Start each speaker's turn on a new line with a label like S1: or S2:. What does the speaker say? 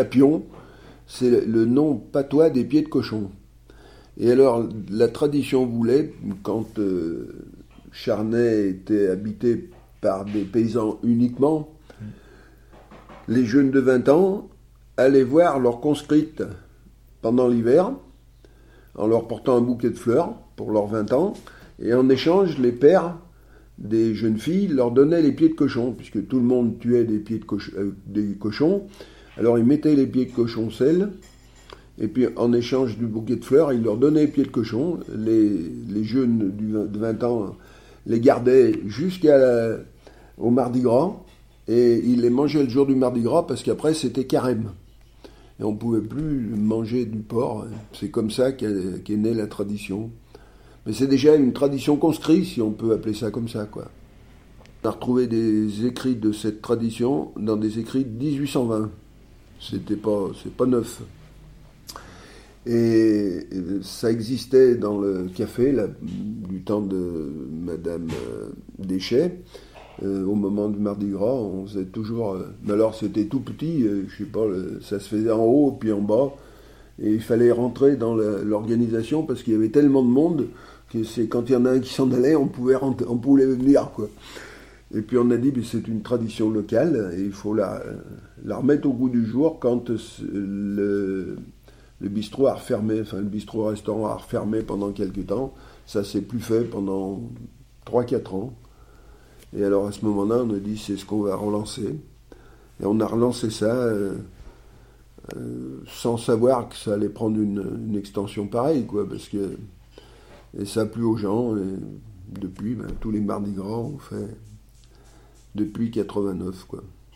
S1: clapion, c'est le nom patois des pieds de cochon. Et alors, la tradition voulait, quand Charnay était habité par des paysans uniquement, les jeunes de 20 ans allaient voir leurs conscrites pendant l'hiver, en leur portant un bouquet de fleurs pour leurs 20 ans, et en échange, les pères des jeunes filles leur donnaient les pieds de cochon, puisque tout le monde tuait des cochons. Alors ils mettaient les pieds de cochon sel, et puis en échange du bouquet de fleurs, ils leur donnaient les pieds de cochon. Les jeunes de 20 ans les gardaient jusqu'au Mardi Gras, et ils les mangeaient le jour du Mardi Gras, parce qu'après c'était carême. Et on ne pouvait plus manger du porc. C'est comme ça qu'est née la tradition. Mais c'est déjà une tradition conscrite, si on peut appeler ça comme ça, quoi. On a retrouvé des écrits de cette tradition dans des écrits de 1820. C'est pas neuf. Et ça existait dans le café du temps de Madame Deschet. Au moment du Mardi Gras, on faisait toujours... mais alors c'était tout petit, je sais pas, ça se faisait en haut puis en bas. Et il fallait rentrer dans l'organisation parce qu'il y avait tellement de monde que c'est quand il y en a un qui s'en allait, on pouvait venir, quoi. Et puis on a dit, mais c'est une tradition locale et il faut la remettre au goût du jour quand le bistrot a refermé, enfin le bistrot-restaurant a refermé pendant quelques temps. Ça s'est plus fait pendant 3-4 ans. Et alors à ce moment-là, on a dit, c'est ce qu'on va relancer. Et on a relancé ça sans savoir que ça allait prendre une extension pareille, quoi, parce que et ça a plu aux gens. Et depuis, tous les Mardis Gras, on fait depuis 89, quoi.